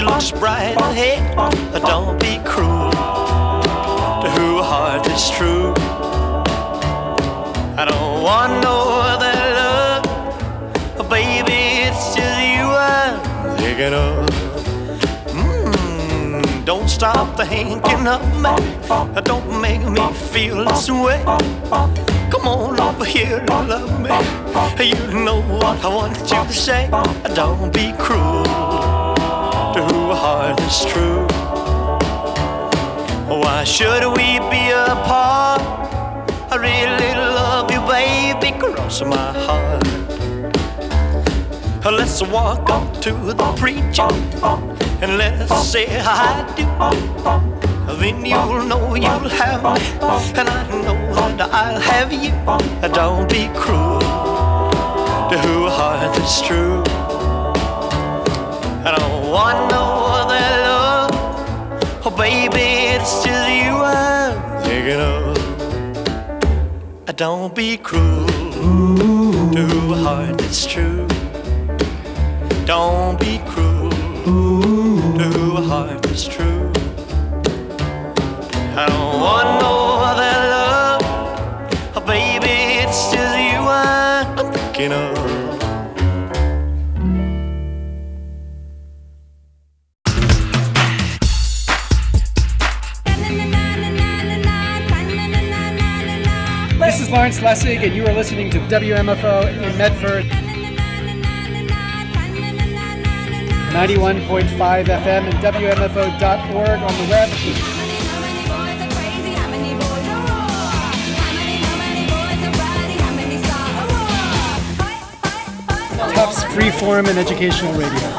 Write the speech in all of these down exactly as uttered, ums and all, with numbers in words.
future looks bright ahead. Don't be cruel to who a heart is true. I don't want no other love, oh, baby, it's just you I'm thinking of. Mm, don't stop thinking of me, don't make me feel this way. Come on over here and love me, you know what I want you to say. Don't be cruel to who a heart is true. Why should we be apart? I really love you, baby, cross my heart. Let's walk up to the preacher and let's say I do. Then you'll know you'll have me, and I know that I'll have you. Don't be cruel to who a heart is true. I don't want no other love, oh baby, it's just you I'm thinking of. Don't be cruel to a heart that's true. Don't be cruel to a heart that's true. I don't want no other love, oh baby, it's just you I'm thinking of. This is Lawrence Lessig, and you are listening to W M F O in Medford. ninety-one point five F M and W M F O dot org on the web. Tufts Freeform and Educational Radio.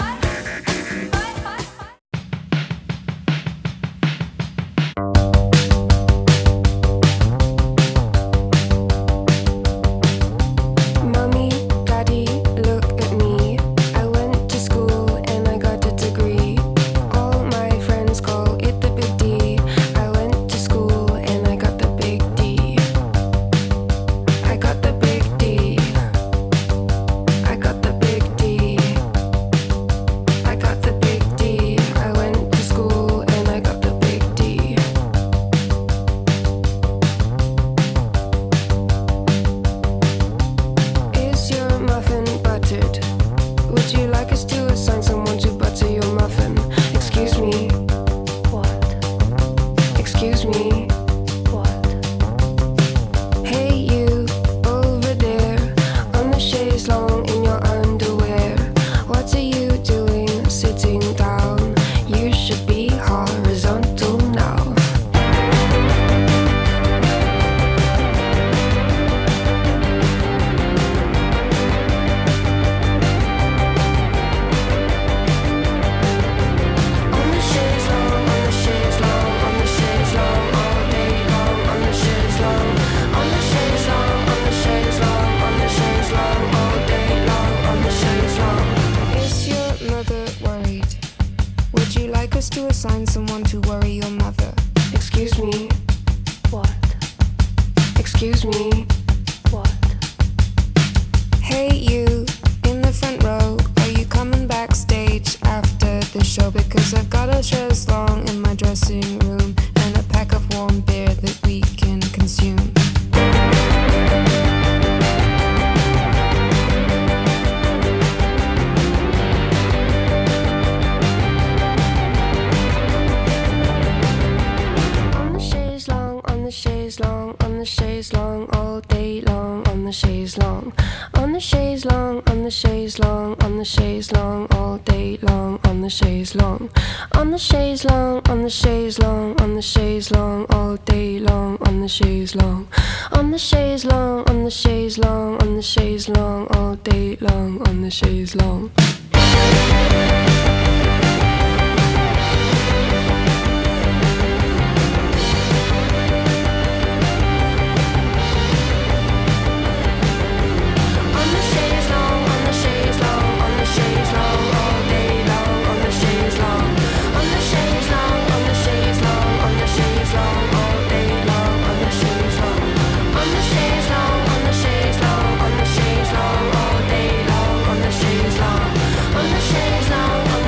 On the chaise long,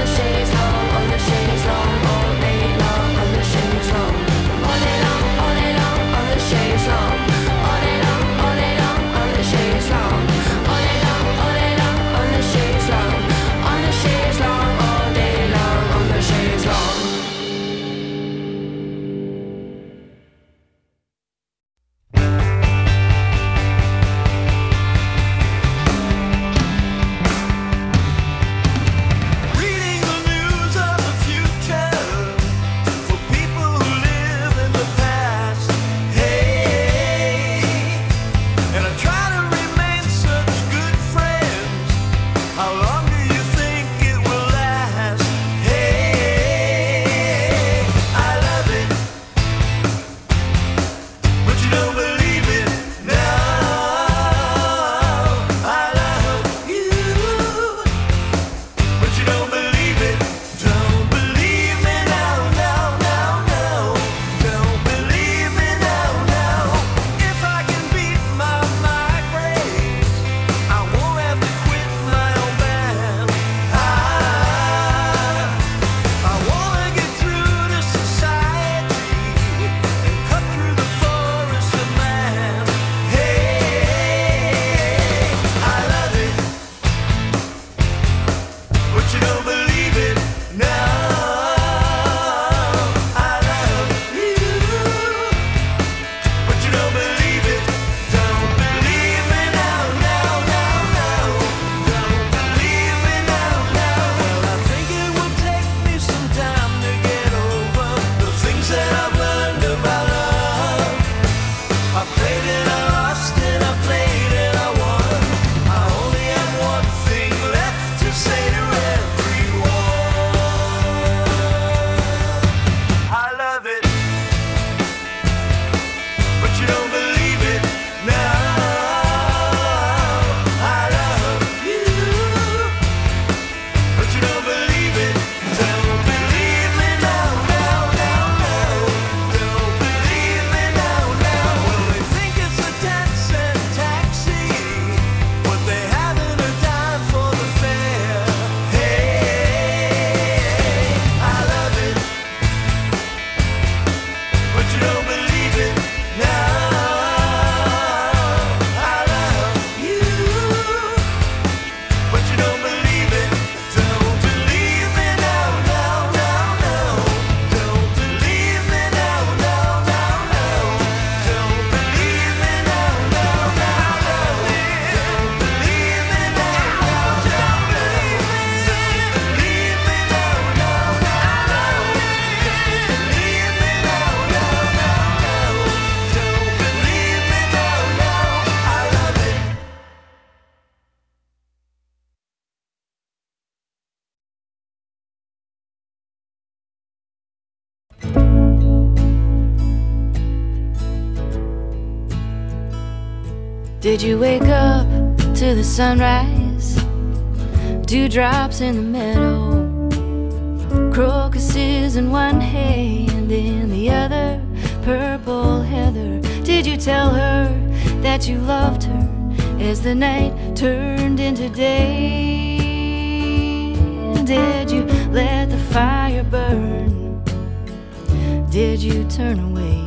Did you wake up to the sunrise? Dewdrops in the meadow, crocuses in one hand, in the other purple heather. Did you tell her that you loved her as the night turned into day? Did you let the fire burn? Did you turn away?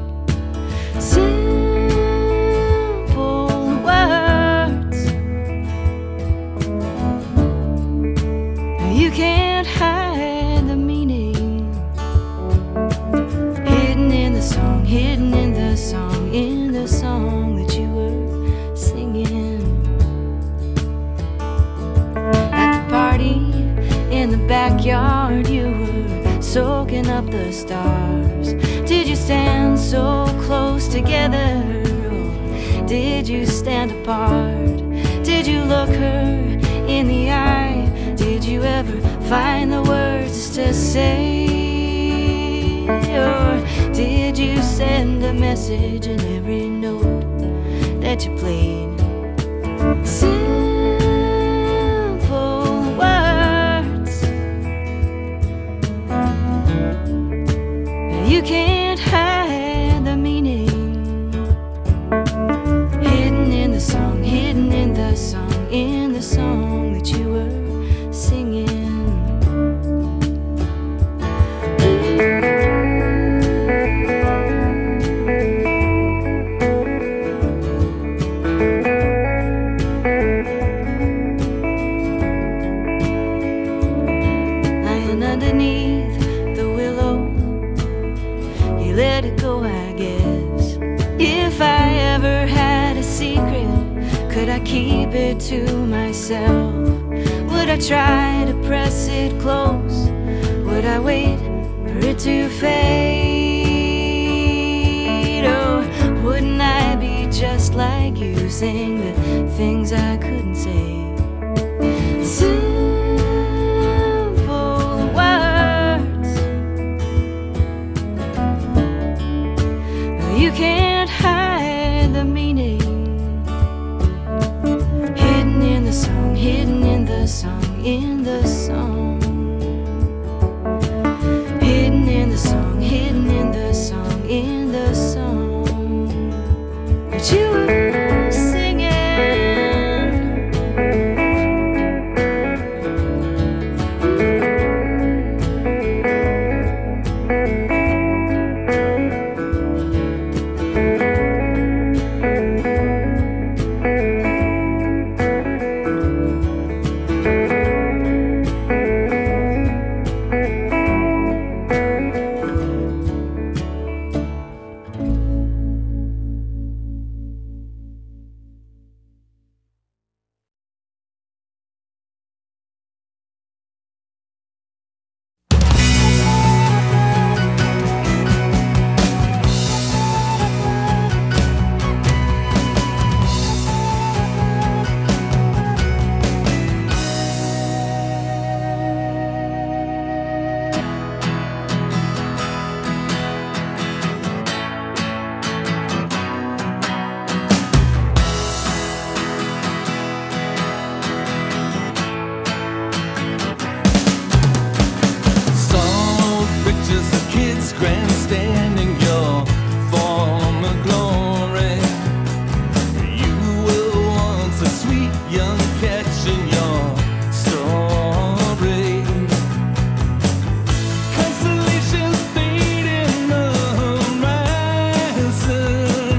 Simple words, you can't hide the meaning, hidden in the song, hidden in the song, in the song that you were singing. At the party in the backyard, you were soaking up the stars. Did you stand so close together, or did you stand apart? Did you look her in the eye? Did you ever find the words to say? Or did you send a message in every note that you played? Simple words, you can't hide the meaning, hidden in the song, hidden in the song, in the song that you were singing. Lying underneath the willow, you let it go, I guess. If I ever had a secret, could I keep it to myself? Would I try to press it close? Would I wait for it to fade? Or wouldn't I be just like you, saying the things I couldn't say? Simple words, you can't hide the meaning, hidden in the song, hidden in the song, in the song, hidden in the song, hidden in the song, in the song that you were singing. Grandstanding your former glory, you were once a sweet young catch in your story. Constellations fade in the horizon,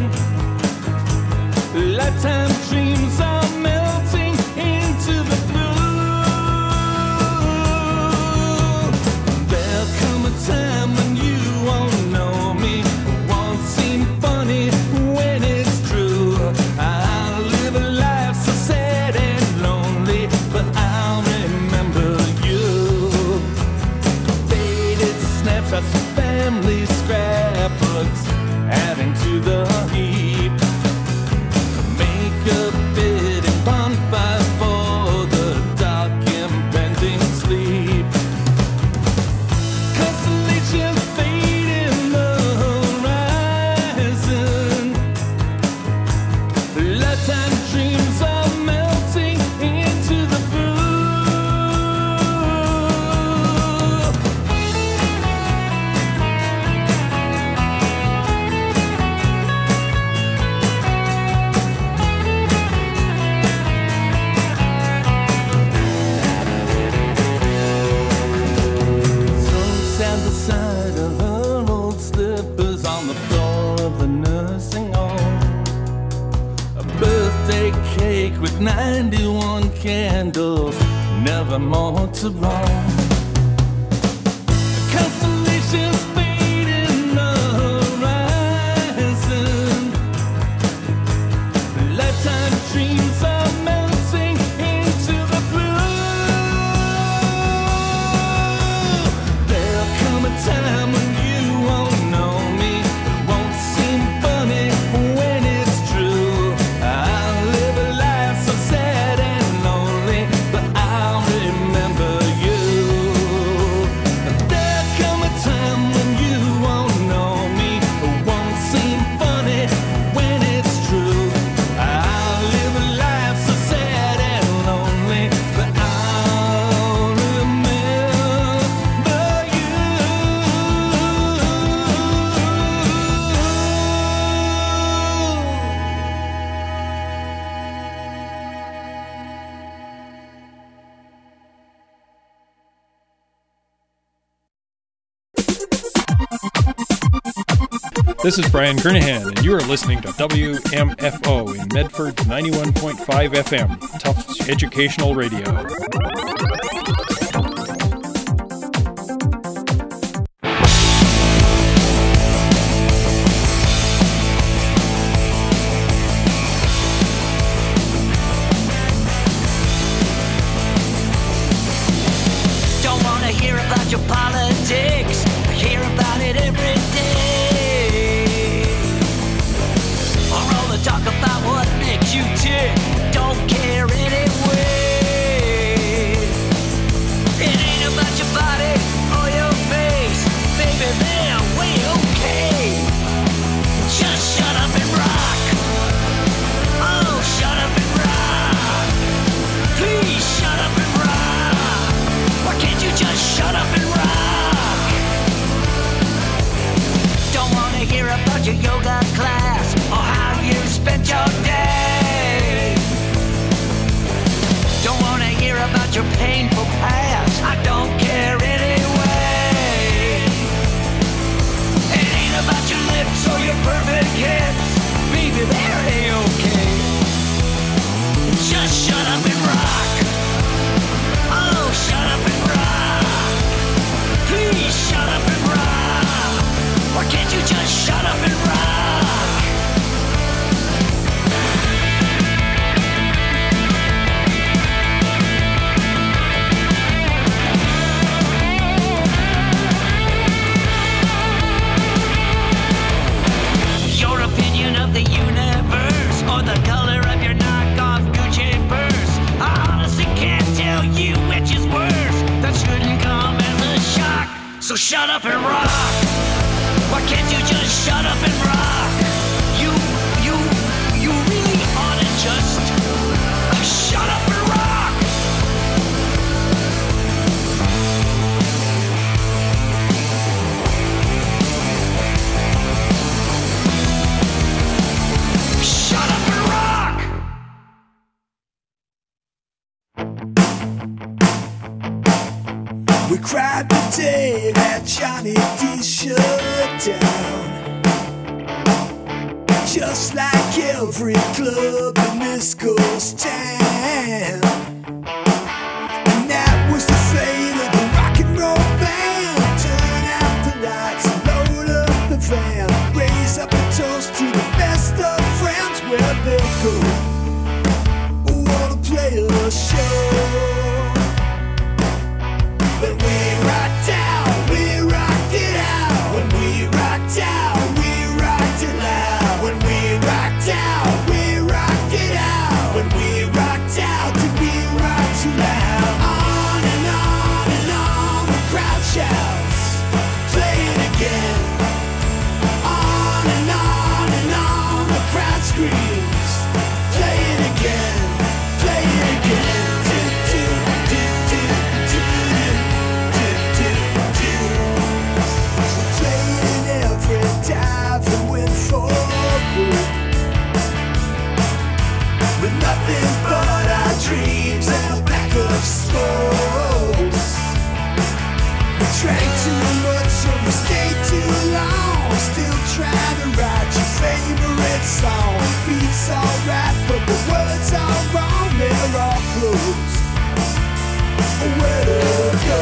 lifetime dreams are melting into the blue. There'll come a time when you won't know me, won't seem funny when it's true. I'll live a life so sad and lonely, but I'll remember you. Faded snapshots of family scrapbooks adding to the heap. Make a fitting bonfire for the dark impending sleep. Constellations fade in the horizon, lifetime ninety-one candles, never more to roam. Constellations fading the horizon, lifetime dreams are melting into the blue. There'll come a time when you won't know me, it won't seem funny when it's true. I'll live a life so sad and lonely, but I'll remember you. There'll come a time when you won't know me, it won't seem funny when it's true. I'll live a life so sad and lonely, but I'll remember you. This is Brian Kernahan, and you are listening to W M F O in Medford's ninety-one point five F M, Tufts Educational Radio. Don't wanna hear about your politics. I hear about it every day. Or all the talk about what makes you tick. Don't care anyway. It ain't about your body or your face. Baby, they're way okay. Just shut up and rock. Oh, shut up and rock. Please shut up and rock. Why can't you just shut up and rock? Don't wanna hear about your yoga class or how you spent your day. Don't wanna hear about your painful past. I don't care anyway. It ain't about your lips or your perfect hips. Baby, they're A-okay. Just shut up and rock. Oh, shut up and rock. Please shut up and rock. Why can't you just shut up and rock? Your opinion of the universe or the color of your knockoff Gucci purse, I honestly can't tell you which is worse. That shouldn't come as a shock. So shut up and rock. Why can't you just shut up and rock? You, you, you really ought to just uh, shut up and rock. Shut up and rock. We cried the day that Johnny D shut down, just like every club in this ghost town. And that was the fate of the rock and roll band. Turn out the lights and load up the van. Raise up a toast to the best of friends. Where they go, wanna play a show. When we rocked out, we rocked it out. When we rocked out, we rocked it loud. When we rocked out, we rocked it out. When we rocked out, did we rock too loud? On and on and on, the crowd shouts, play it again. On and on and on, the crowd screams, play it again, play it again. Do, do, do, do, do, do, do, do. Playing every dive and went forward, with nothing but our dreams and a pack of spokes. We drank too much, so we stayed too long. Still trying to write your favorite song. Beats alright, but the words are wrong. are all closed. Where to go?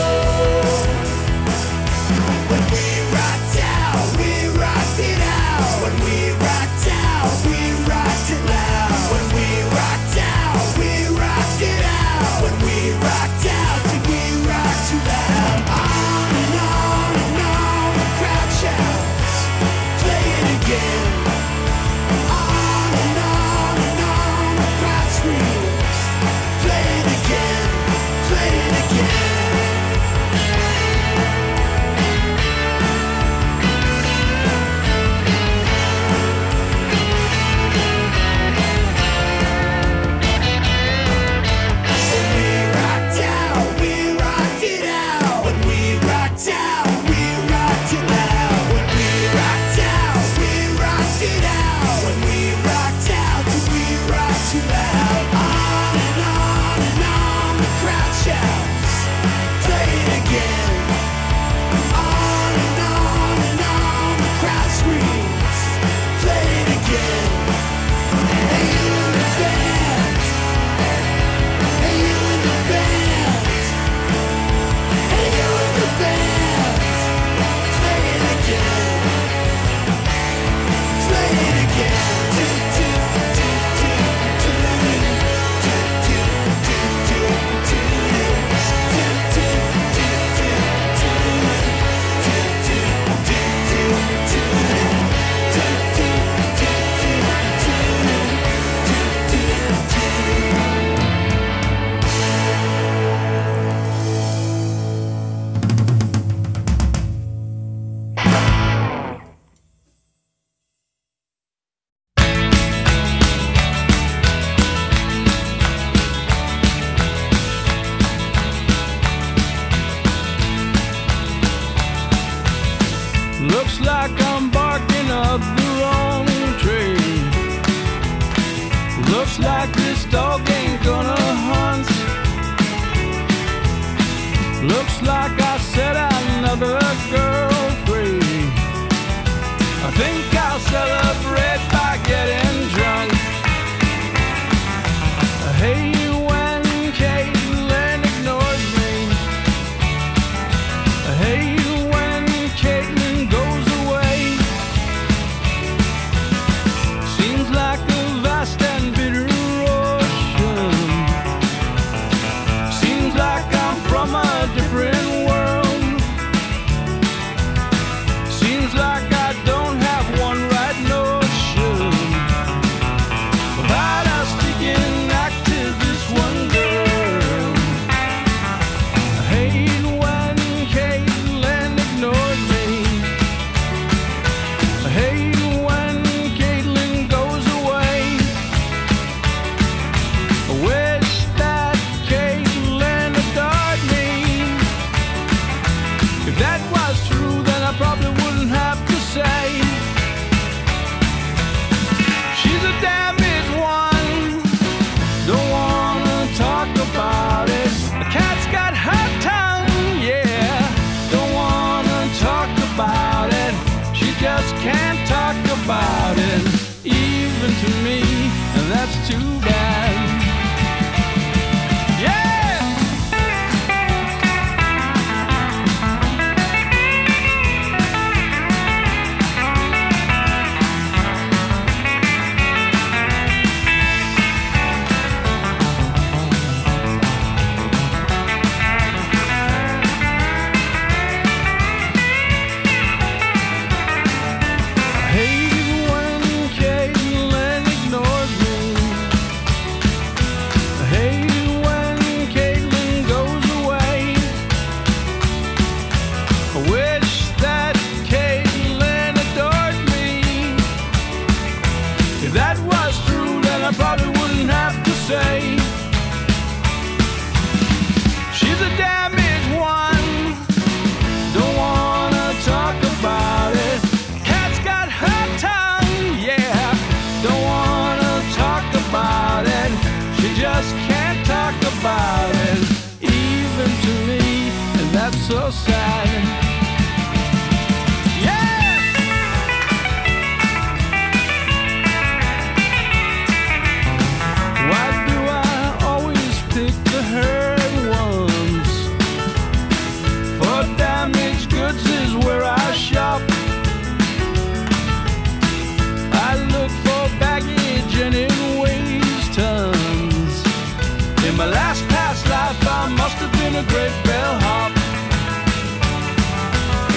When we rocked out, we rocked it out. When we rocked out, we rocked it loud. When we rocked out, we rocked it out. When we rocked out, did we rock too loud? On and on and on, the crowd shouts, play it again. On and on and on, the crowd screams, play it again, play it again. Looks like I'm barking up the wrong tree. Looks like this dog ain't gonna hunt. Looks like I set another girl free. I think I'll celebrate by getting drunk. I hate when Caitlin ignores me. I hate when Caitlin goes away. Seems like a vast and bitter ocean. Seems like I'm from a different world. Seems like I don't have one right notion about us sticking back to this one girl. I hate when Caitlin ignores me. I hate when Caitlin goes away. I wish that Caitlin adored me. If that was true, then I probably wouldn't have to say she's a damaged one. Don't wanna talk about it. The cat's got her tongue, yeah. Don't wanna talk about it. She just can't talk about it, even to me, and that's too bad. Yeah! I hate when Caitlin ignores me. I hate when Caitlin goes away. I wish that Caitlin adored me. If that was true, then I probably wouldn't have to say she's a damaged one. Don't wanna talk about it. Cat's got her tongue, yeah. Don't wanna talk about it. She just can't talk about it, even to me, and that's so sad. Yeah! Why do I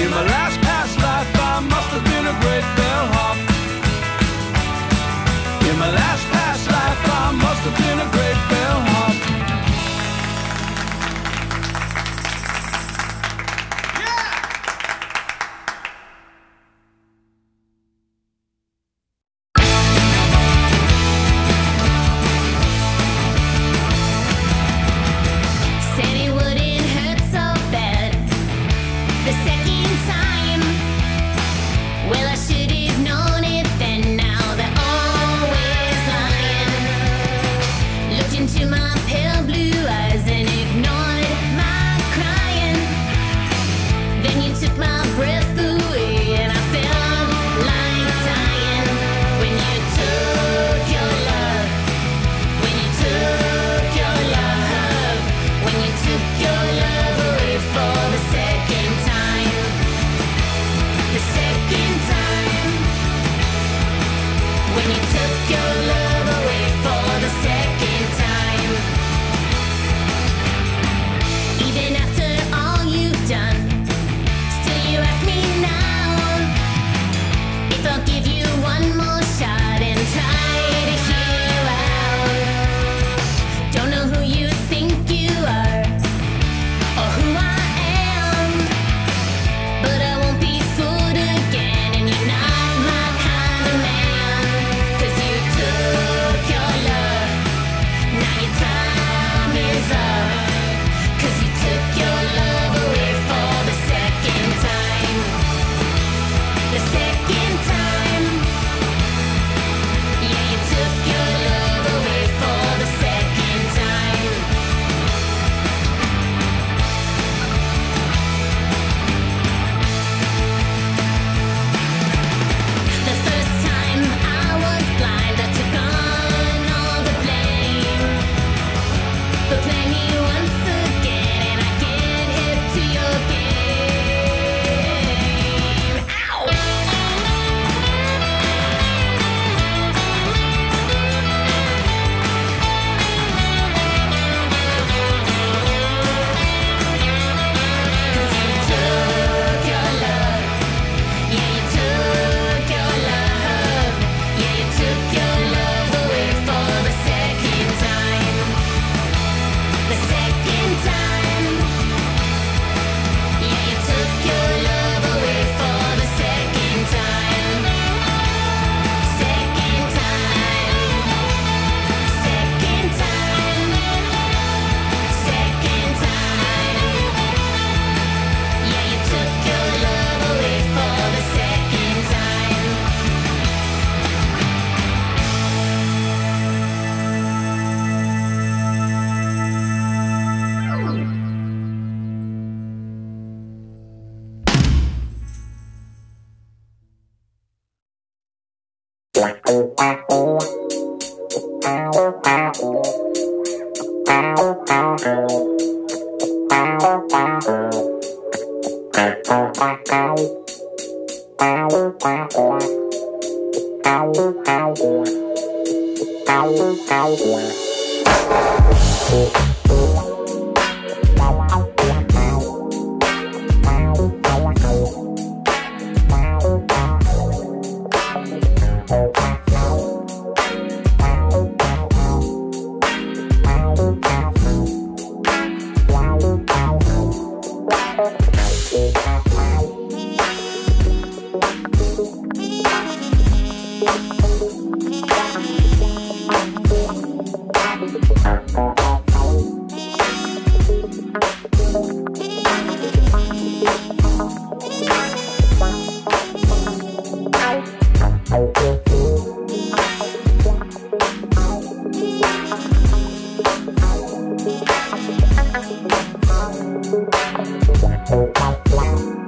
In my last past life I must have been a great bellhop. In my last past life I must have been a great bellhop. Said it wouldn't hurt so bad the second time. Well, I should have known it then. Now they're always lying. Looked into my pale blue eyes and ignored my crying. Then you took my breath away and I felt like dying. When you took your love, when you took your love, when you took your love away for the second time, the second time. When you took your love away for the second time. Even after all you've done, still you ask me now if I'll give you one more shot and try to hear you out. Don't know who you think you are or who I am, but I won't be fooled again, and you're not my kind of man. 'Cause you took your love, now your time is up. 'Cause you took your love away for the second time, the second time. Yeah, you took your love away for the second time. The first time I was blind, I took on all the blame. But play me once again and I get hip to your game. Ow! Cause you took your love, yeah, you took your love, yeah, you took your love away for the second time, the second time. Yeah, you took your love away for the second time, second time, second time, second time. Yeah, you took your love away for the second time. Wow.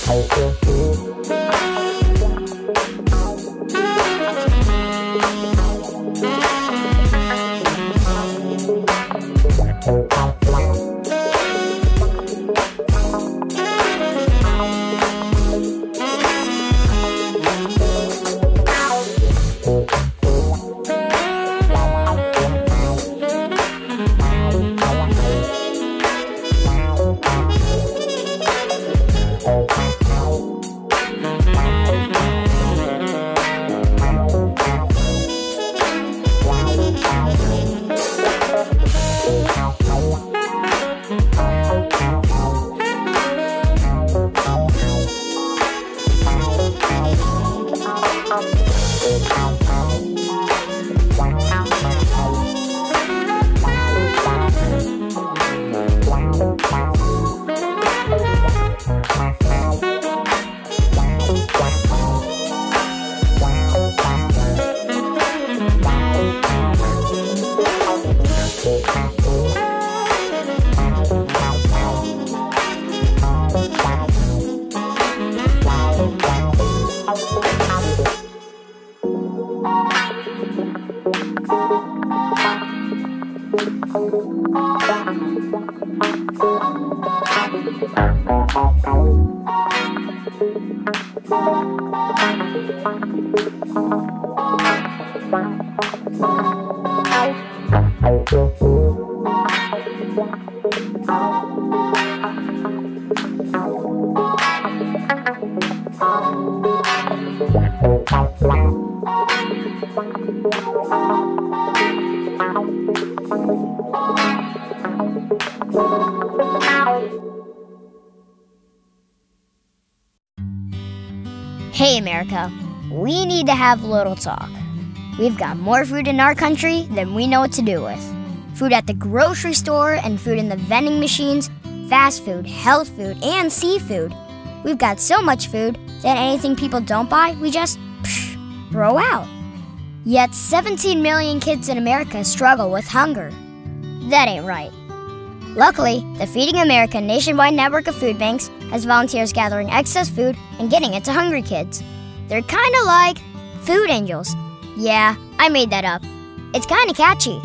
Hey, America, we need to have a little talk. We've got more food in our country than we know what to do with. Food at the grocery store and food in the vending machines, fast food, health food, and seafood. We've got so much food that anything people don't buy, we just psh, throw out. Yet seventeen million kids in America struggle with hunger. That ain't right. Luckily, the Feeding America nationwide network of food banks has volunteers gathering excess food and getting it to hungry kids. They're kind of like food angels. Yeah, I made that up. It's kind of catchy.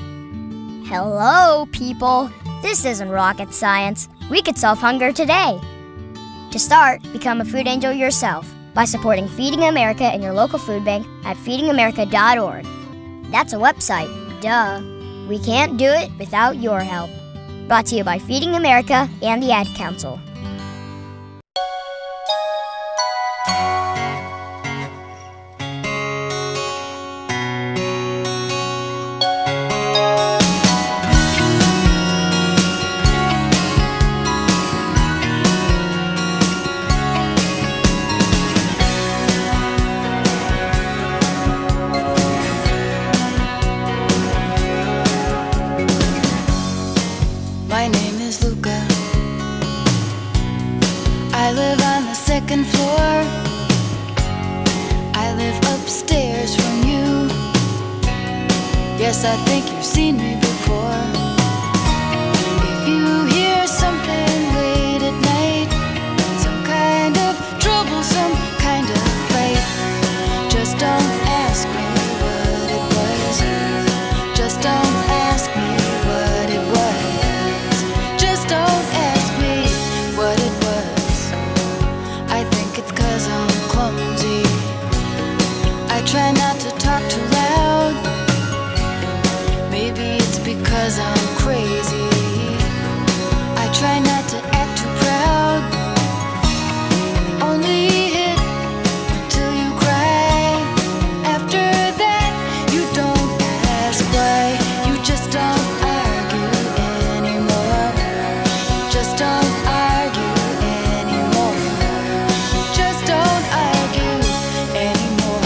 Hello, people. This isn't rocket science. We could solve hunger today. To start, become a food angel yourself by supporting Feeding America in your local food bank at feeding america dot org. That's a website, duh. We can't do it without your help. Brought to you by Feeding America and the Ad Council. My name is Luca. I live on the second floor. I live upstairs from you. Yes, I think you've seen me before. If you hear something late at night, some kind of trouble, some kind of fight, just don't ask me what it was. Just don't ask me what it was. Just don't ask me what it was. I think it's 'cause I'm clumsy. I try not to talk too loud. Maybe it's because I'm crazy. I try not to act too proud. Only hit till you cry. After that, you don't ask why. You just don't argue anymore. Just don't argue anymore. Just don't argue anymore.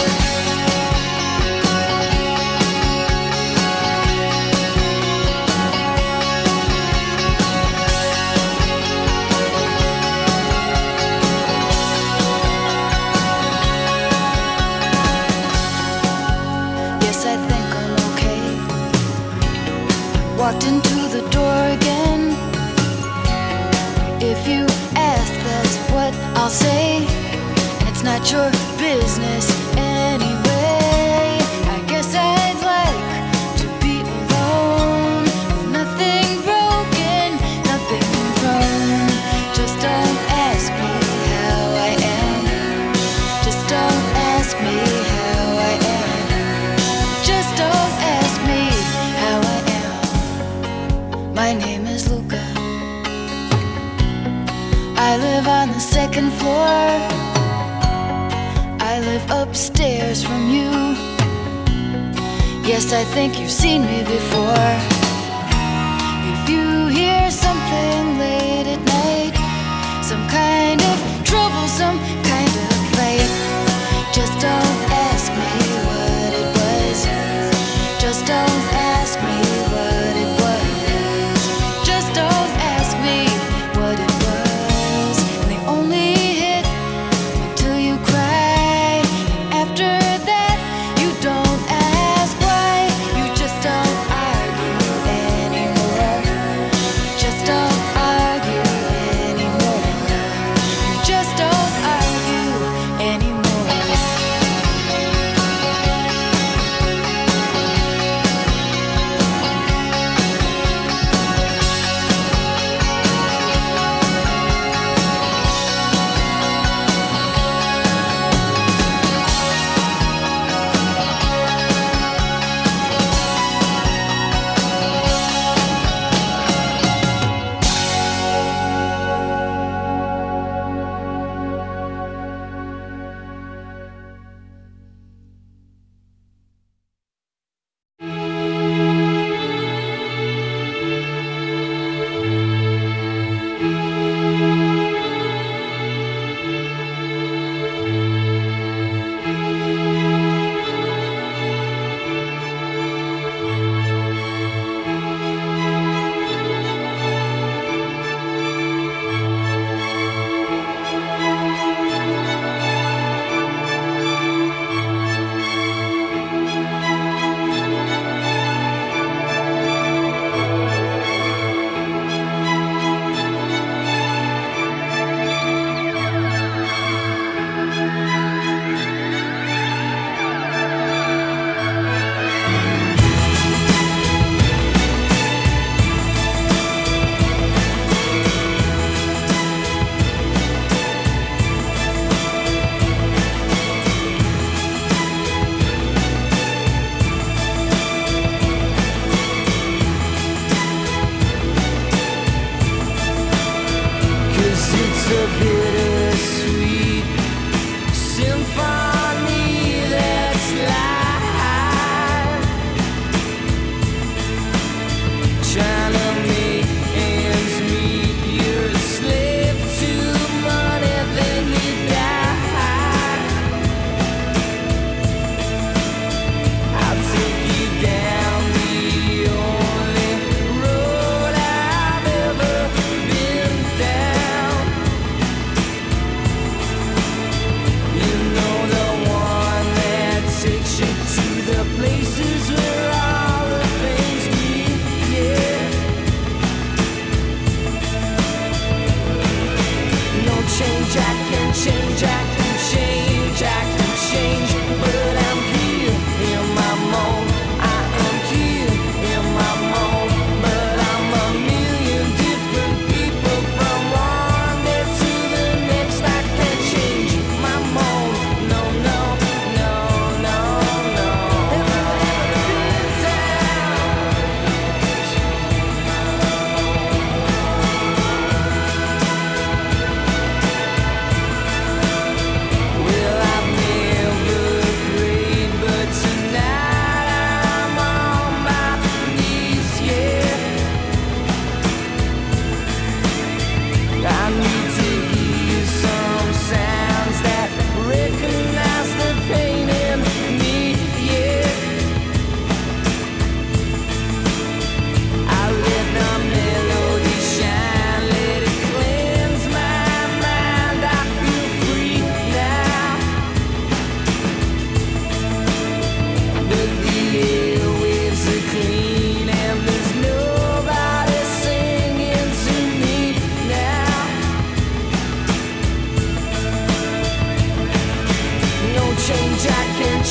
Yes, I think I'm okay. Walked into the door again. If you ask, that's what I'll I'll say, and it's not your business anyway. I guess I'd like to be alone, with nothing broken, nothing wrong. Just don't ask me how I am. Just don't ask me how I am. Just don't ask me how I am. My name is Luca. I live on the second floor. I live upstairs from you. Yes, I think you've seen me before. If you hear something late at night, some kind of trouble, some kind of fight, just don't ask me what it was. Just don't ask me what it was. Just don't ask me what it was. And they only hit until you cry. And after that, you don't ask why. You just don't argue anymore. Just don't argue anymore. You just don't argue anymore.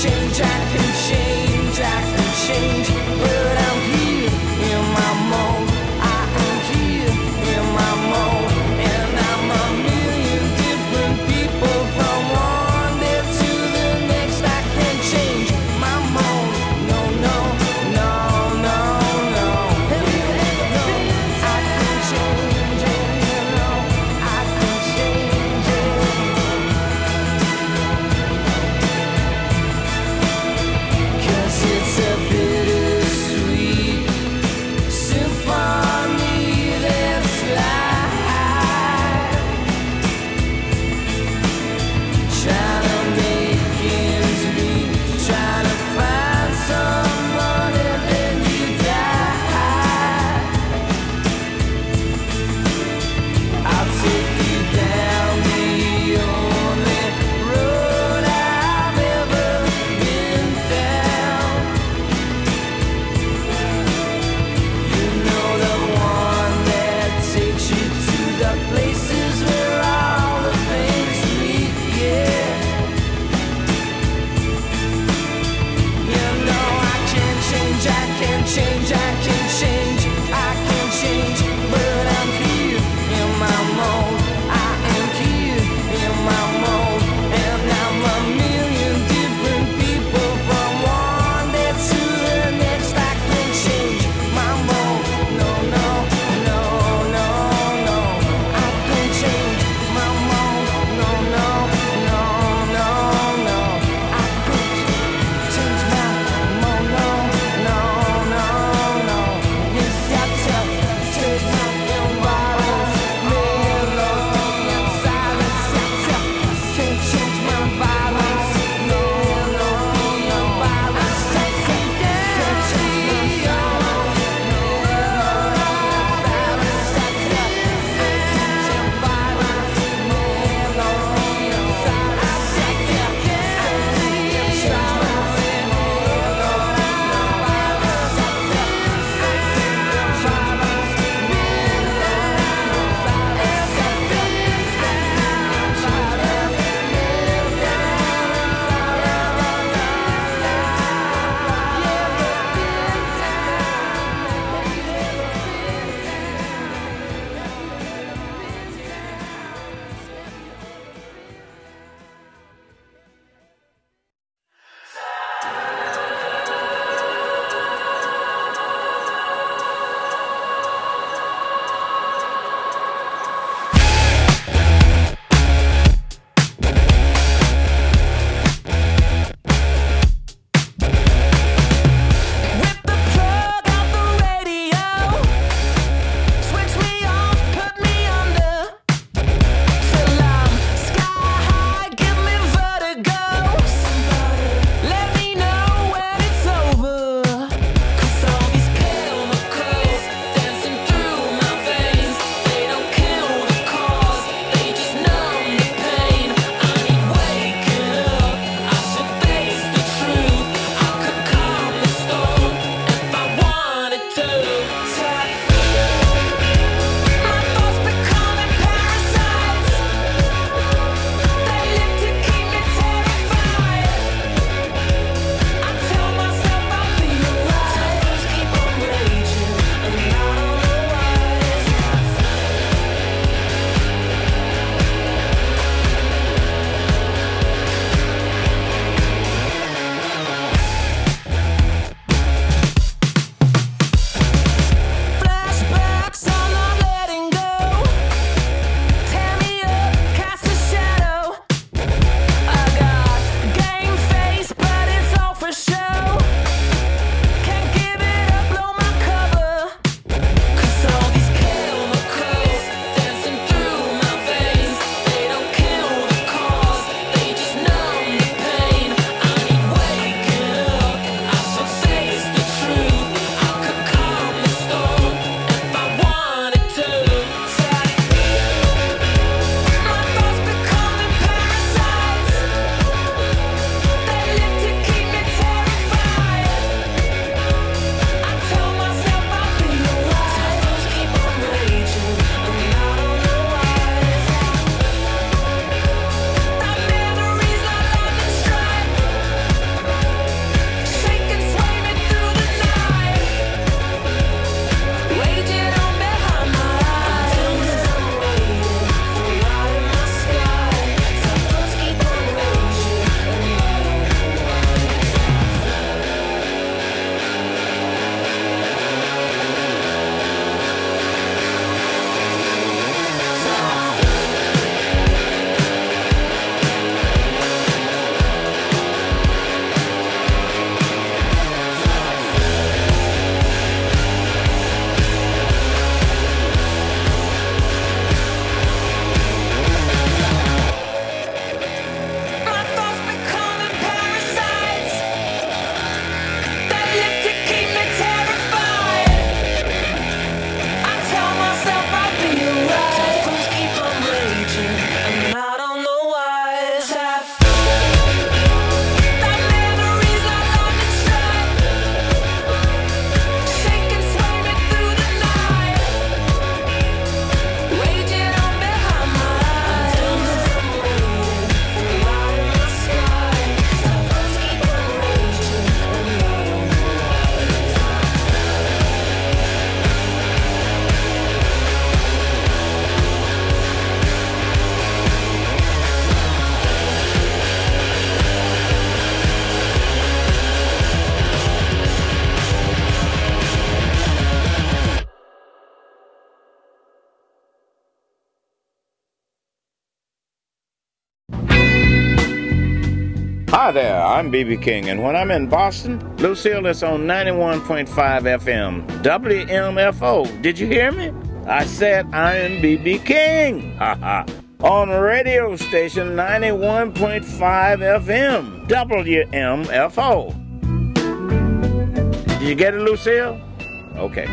change, I can change, I can change. But I'm here in my mode. I am here in my mode. And I'm a million different people from one day to the next. I can't change my mode. No, no, no, no, no. Have you ever been? I can change it, you know. I can change it. Hi there, I'm B B King, and when I'm in Boston, Lucille is on ninety-one point five F M, W M F O. Did you hear me? I said I am B B King. Ha ha. On radio station ninety-one point five F M, W M F O. Did you get it, Lucille? Okay.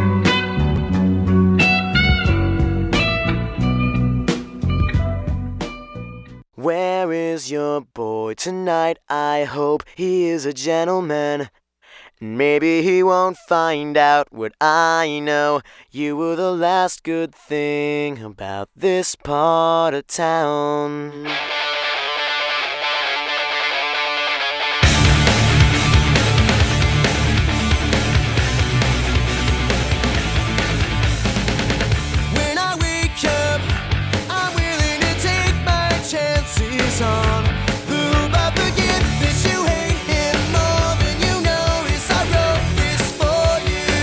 Where is your boy tonight? I hope he is a gentleman. Maybe he won't find out what I know. You were the last good thing about this part of town. When I wake up, I'm willing to take my chances on who I forget that you hate him more than you notice. I wrote this for you.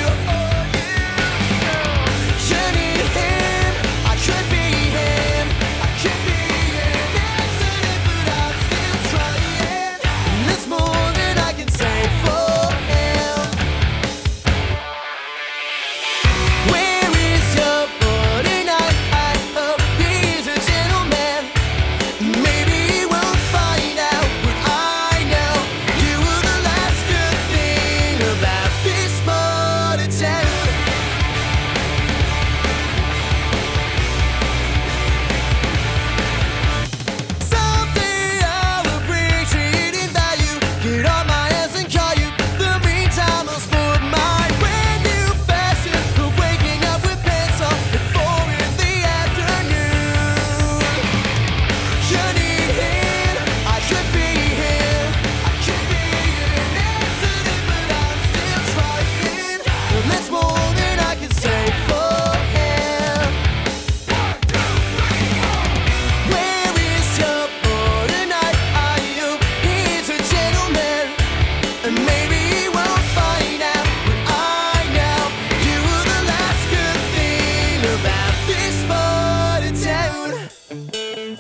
You need him, I could be him, I could be him. Accident, but I'm still trying. There's more than I can say for him. Where is your boy tonight? I hope he's a gentleman. Maybe he won't find out what I know. You were the last good thing about this part of town. Someday I'll appreciate in value. Get on my ass and call you. The meantime I'll sport my brand new fashion of waking up with pants on at four in the afternoon. You need him, I could be him, I could be him. Accident, but I'm still trying. There's more than I can say for him. Where is your boy tonight? I hope he's a gentleman. And maybe he won't find out what I know. You were the last good thing about this part of town.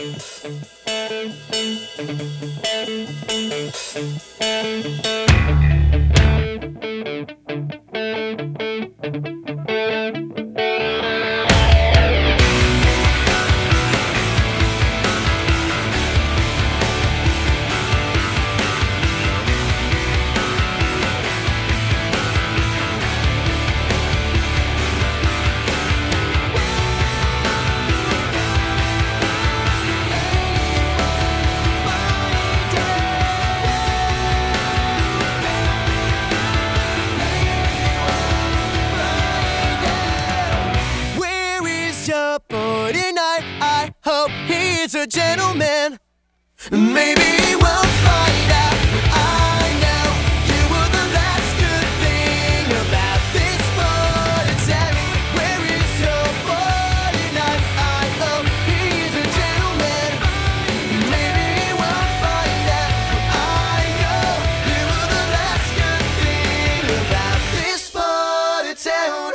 Where is your boy tonight? I hope he's a gentleman. Maybe he won't find out what I know. You were the last good thing about this part of town. Where is your boy tonight? I hope he's a gentleman. Maybe he won't find out what I know. You were the last good thing about this part of town.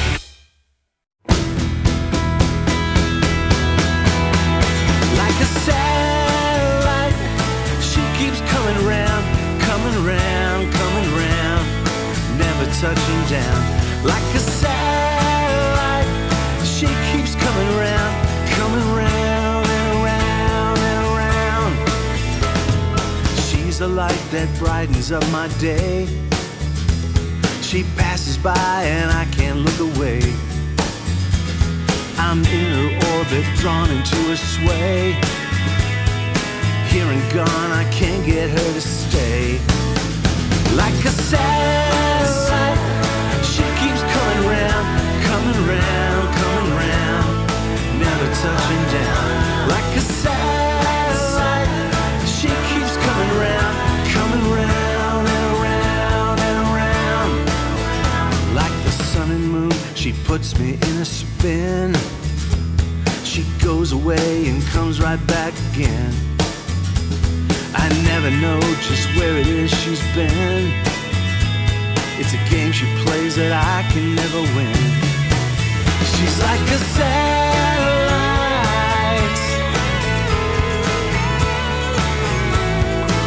Like a satellite, she keeps coming round, coming round, coming round, never touching down. Like a satellite, she keeps coming round, coming round and around and around. She's the light that brightens up my day. She passes by and I can't look away. I'm in her orbit, drawn into her sway. Here and gone, I can't get her to stay. Like a satellite, she keeps coming round, coming round, coming round, never touching down. Like a satellite, she keeps coming round, coming round and around and around. Like the sun and moon, she puts me in a spin. She goes away and comes right back again. I never know just where it is she's been. It's a game she plays that I can never win. She's like a satellite.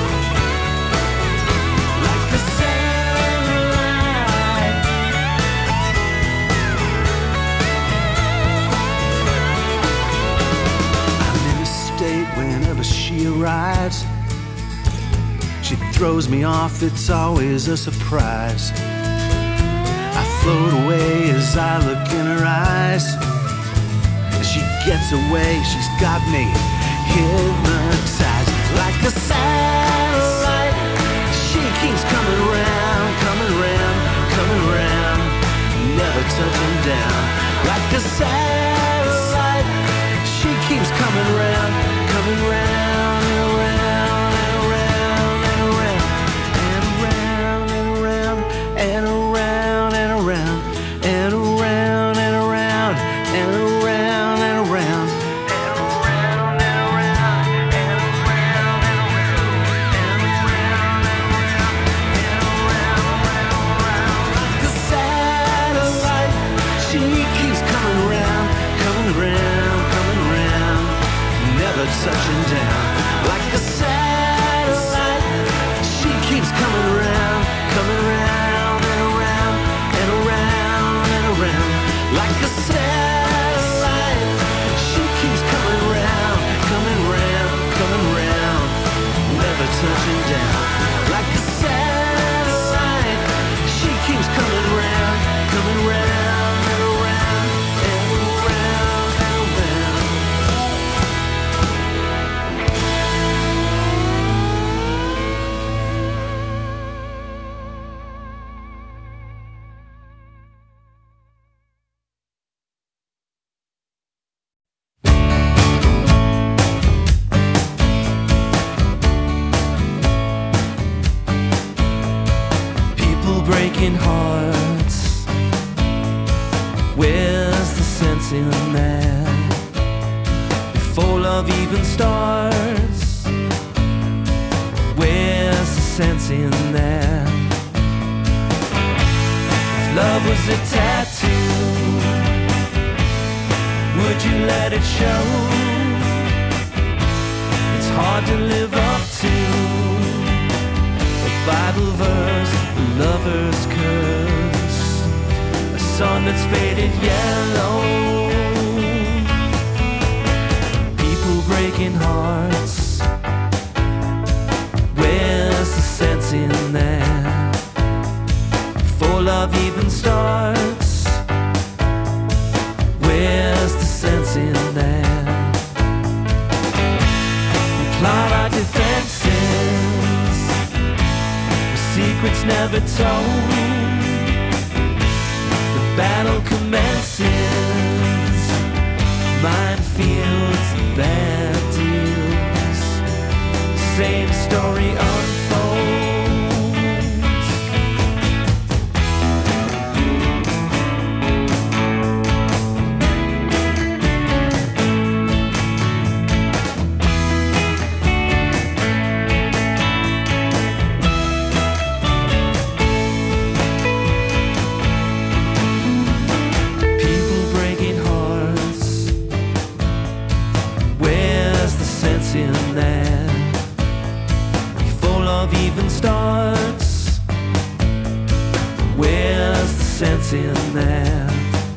arrives. She throws me off, it's always a surprise. I float away as I look in her eyes. As she gets away, she's got me hypnotized. Like a satellite, she keeps coming round, coming round, coming round, never touching down. Like a satellite, she keeps coming round, coming round and around and around and around and around and around and around and around and around and around and around and around. Touching down like a satellite, she keeps coming around, coming around and around and around and around. Like a satellite, she keeps coming around, coming around, coming around, never touching down. Like a satellite, she keeps coming around, coming around and around and around and around. Breaking hearts, where's the sense in that? Before love even starts, where's the sense in that? If love was a tattoo, would you let it show? It's hard to live up to a Bible verse, a lover's curse, a sun that's faded yellow. People breaking hearts, where's the sense in that? Before love even starts, where's the sense in that? We plot our defenses, secrets never told. The battle commences, minefields, bad deals, same story unfolds. In that, before love even starts, where's the sense in that?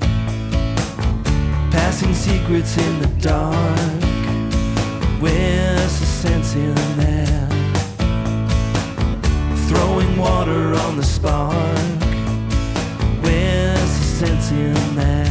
Passing secrets in the dark, where's the sense in that? Throwing water on the spark, where's the sense in that?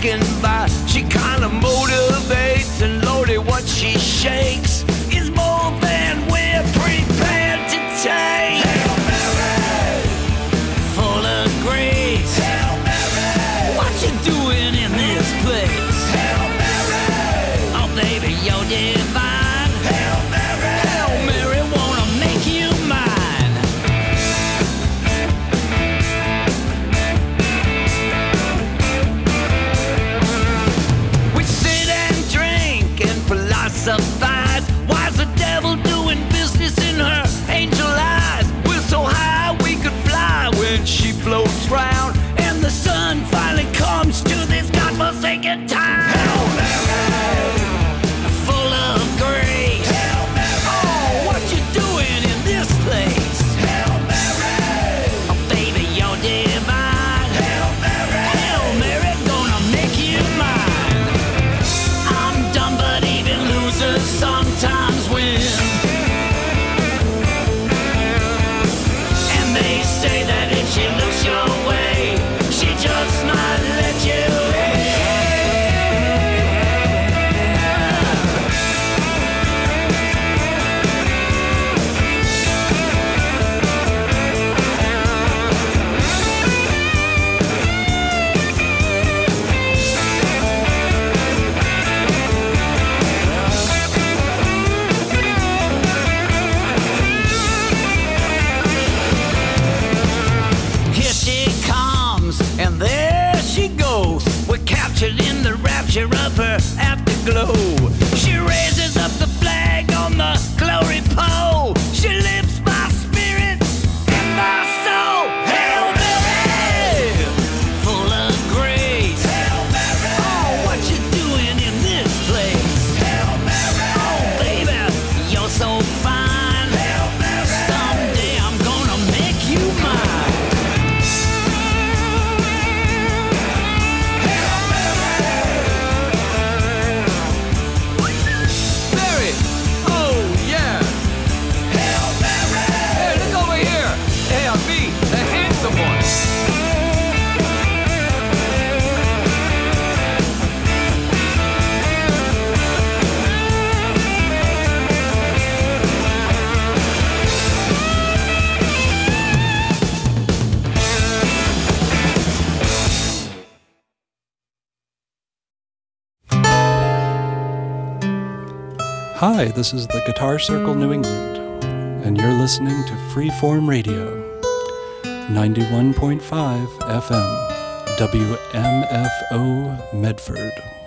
walking by. She kinda motivates, and Lordy, what she shakes is more than we're prepared to take. Hail Mary, full of grace. Hail Mary, what you doing in this place? Hail Mary, oh baby, you're divine. Hail Mary, Hail Mary, wanna make you mine. We sit and drink and philosophize. Why's the devil doing business in her angel eyes? We're so high we could fly when she floats round, and the sun finally comes to this godforsaken town. Hail Mary, full of grace. Hail Mary, oh, what you doing in this place? Hail Mary, oh baby, you're divine. Hail Mary, Hail Mary, gonna make you mine. I'm dumb, but even losers sometimes win. And they say that if she looks your way, she just might let you in. Here she comes, and there she goes. We're captured in the rapture of her afterglow. She raises up the flag on the glory pole. She lifts my spirit and my soul. Hail Mary, full of grace. Hail Mary, oh, what you doing in this place? Hail Mary, oh baby, you're so fine. Hail Mary, someday I'm gonna make you mine. Mary, oh yeah. Hail Mary. Hey, look over here. Hey, I'm me, the handsome one. Hi, this is the Guitar Circle New England, and you're listening to Freeform Radio, ninety-one point five F M, W M F O Medford.